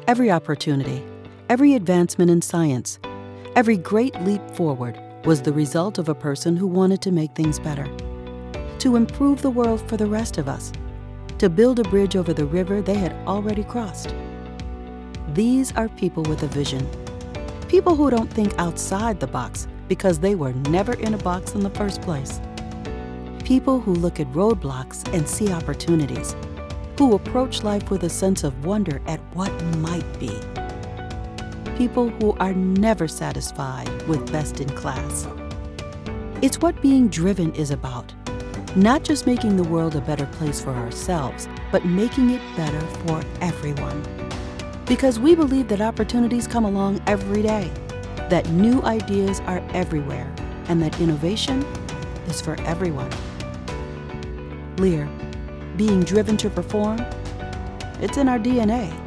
Every opportunity, every advancement in science, every great leap forward was the result of a person who wanted to make things better, to improve the world for the rest of us, to build a bridge over the river they had already crossed. These are people with a vision. People who don't think outside the box because they were never in a box in the first place. People who look at roadblocks and see opportunities, who approach life with a sense of wonder at what might be. People who are never satisfied with best in class. It's what being driven is about. Not just making the world a better place for ourselves, but making it better for everyone. Because we believe that opportunities come along every day, that new ideas are everywhere, and that innovation is for everyone. Lear, being driven to perform, it's in our DNA.